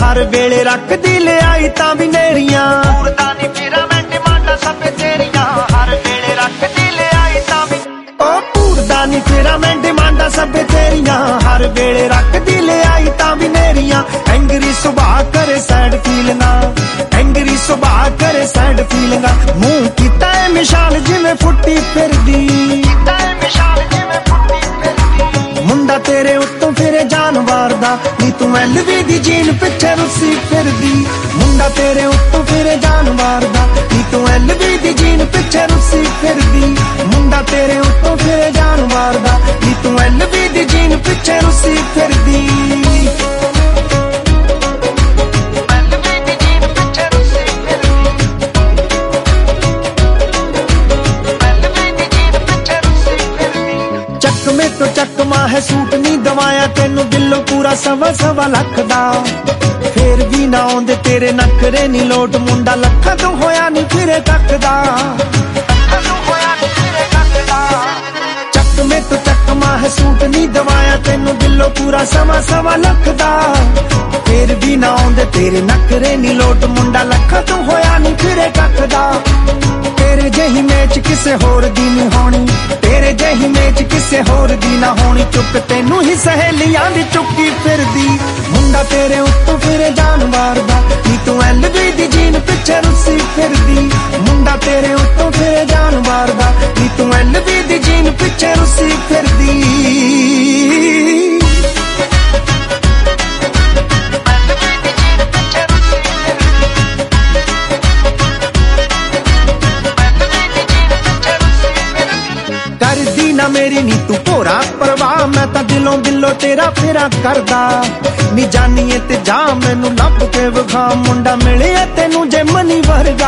हर वेले रखदी लिआई तां भी नेरियां पूरदा नी मेरा मैं डिमांडां सब तेरियां हर वेले रखदी लिआई तां भी ओ पूरदा नी तेरा मैं डिमांडां सब तेरियां हर वेले रखदी लिआई तां भी नेरियां एंगरी सुभाऽ करे सैड फीलिंगां एंगरी सुभाऽ करे सैड फीलिंगां मूंह कीता है मिसाल जिवें फुट्टी फिरदी कीता है मिसाल जिवें फुट्टी फिरदी मुंडा तेरे उत्तों फिरे जानवर दा नी तू एलवी दी जीन पिछे रुसी फिरदी मुंडा तेरे उत्तों फिरे जानवर दा नी तू एलवी दी जीन पिछे रुसी फिरदी मुंडा तेरे उत्तों फिरे जानवर दा नी तू एलवी दी जीन पिछे रुसी फिरदी तो चकमा है सूट नहीं दवाया तेनू दिलों पूरा सवा सवा लख दा फिर भी ना आउंदे तेरे नखरे नी लोट मुंडा लखा तो होया नी फिरे कख दा चकमे तो चकमा है सूट नहीं दवाया तेनू दिलों पूरा सवा सवा लख दा फिर भी ना आउंदे तेरे नखरे नी लोट मुंडा लखा तो होया नी फिरे कख दा तेरे जही मैच किसे होर दी नी होनी तेरे जही मैच किसे होर दी ना होनी चुक तेनू ही सहेलियां दी चुकी फिरदी मुंडा तेरे उत्तों फिरे जानवर दा नी तू एलवी दी जीन पिछे रुसी फिरदी मुंडा तेरे उत्तों फिरे जानवर दा नी तू एलवी दी जीन पिछे रुसी फिरदी करदी ना मेरी नी तू भोरा परवाह मैं तां दिलों दिलों तेरा फेरा करदा नी जानिए ते जा मैनू लभ के विखा मुंडा मिले तेनू जे मनी वर्गा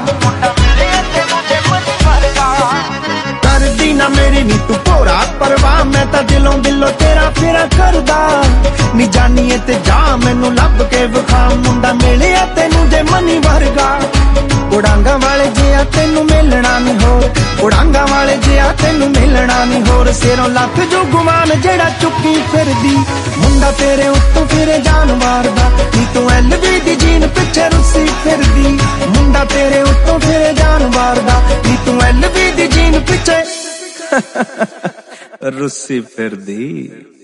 करदी ना मेरी नी तू भोरा परवाह मैं तां दिलों दिलों तेरा फेरा करदा नी जानिए ते जा मैनू लभ के विखा मुंडा मिले तेनू जे मनी वर्गा उड़ांगा वाले जिया तेनू मिलना नी होर उड़ांगा वाले जिया तेनू मिलना नी होर सिरों लख जो गुमान जेड़ा चुकी फिरदी मुंडा तेरे उत्तों फिरे जानवर दा नी तू एलवी दी जीन पिछे रुसी फिरदी मुंडा तेरे उत्तों फिरे जानवर दा नी तू एलवी दी जीन पिछे रुसी फिरदी।